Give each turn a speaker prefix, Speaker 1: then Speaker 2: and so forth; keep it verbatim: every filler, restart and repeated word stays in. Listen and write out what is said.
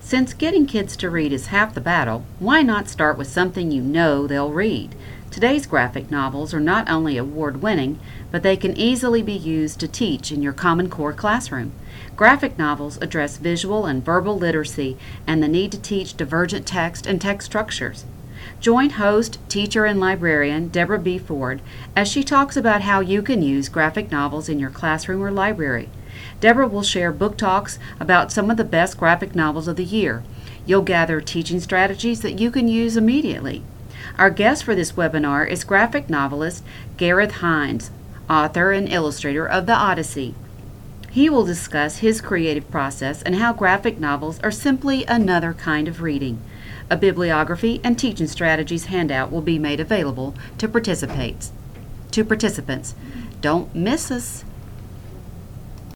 Speaker 1: Since getting kids to read is half the battle, why not start with something you know they'll read? Today's graphic novels are not only award winning, but they can easily be used to teach in your Common Core classroom. Graphic novels address visual and verbal literacy and the need to teach divergent text and text structures. Join host, teacher, and librarian Deborah B. Ford as she talks about how you can use graphic novels in your classroom or library. Deborah will share book talks about some of the best graphic novels of the year. You'll gather teaching strategies that you can use immediately. Our guest for this webinar is graphic novelist Gareth Hines, author and illustrator of The Odyssey. He will discuss his creative process and how graphic novels are simply another kind of reading. A bibliography and teaching strategies handout will be made available to participants. To participants. Don't miss us.